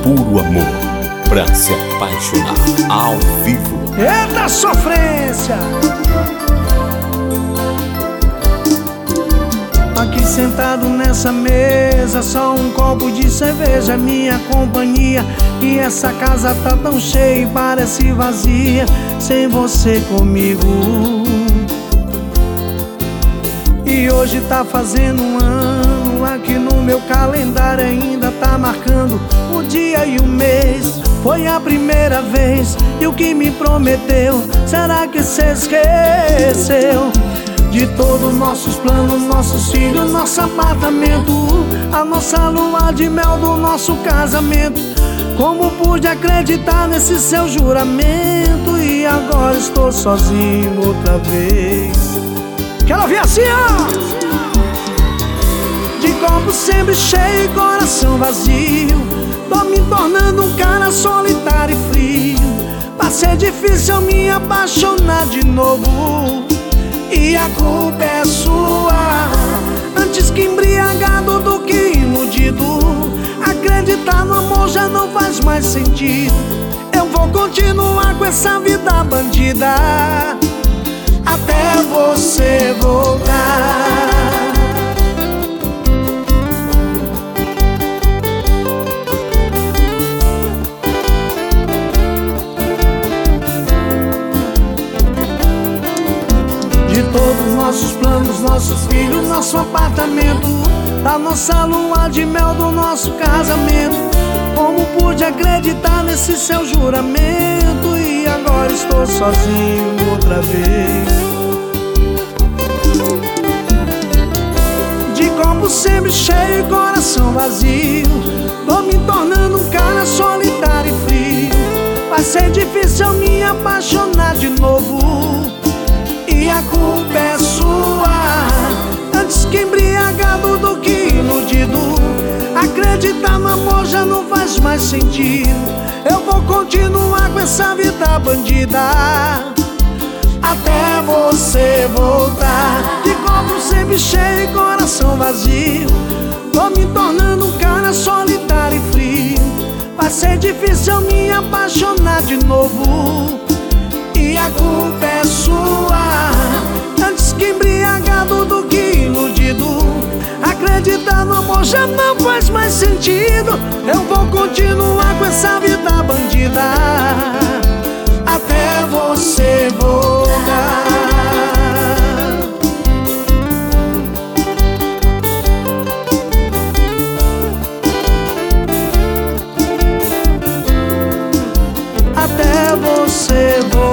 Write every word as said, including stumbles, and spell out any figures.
puro amor, pra se apaixonar ao vivo. Eita sofrência! Aqui sentado nessa mesa, só um copo de cerveja, minha companhia. E essa casa tá tão cheia e parece vazia sem você comigo. E hoje tá fazendo um ano, aqui no meu calendário ainda tá marcando o dia e o mês. Foi a primeira vez, e o que me prometeu, será que cê esqueceu? De todos nossos planos, nossos filhos, nosso apartamento, a nossa lua de mel do nosso casamento. Como pude acreditar nesse seu juramento? E agora estou sozinho outra vez. Quero ouvir assim, ó! De copo sempre cheio e coração vazio, tô me tornando um cara solitário e frio. Vai ser difícil eu me apaixonar de novo, e a culpa é sua. Antes que embriagado do que iludido, acreditar no amor já não faz mais sentido. Eu vou continuar com essa vida bandida até você voltar. De todos nossos planos, nossos filhos, nosso apartamento, da nossa lua de mel do nosso casamento. Como pude acreditar nesse seu juramento? E agora estou sozinho outra vez. De copo sempre cheio e coração vazio, tô me tornando um cara solitário e frio. Vai ser difícil eu me apaixonar de novo, e a culpa é sua. Antes que embriagado do que iludido, acreditar no amor já não faz mais sentido. Eu vou continuar com essa vida bandida até você voltar. De copo sempre cheio e coração vazio, tô me tornando um cara solitário e frio. Vai ser difícil eu me apaixonar de novo, e a culpa é sua. Antes que embriagado do que iludido, acreditar no amor já não faz mais sentido. Eu vou continuar com essa vida bandida até você voltar. Até você voltar.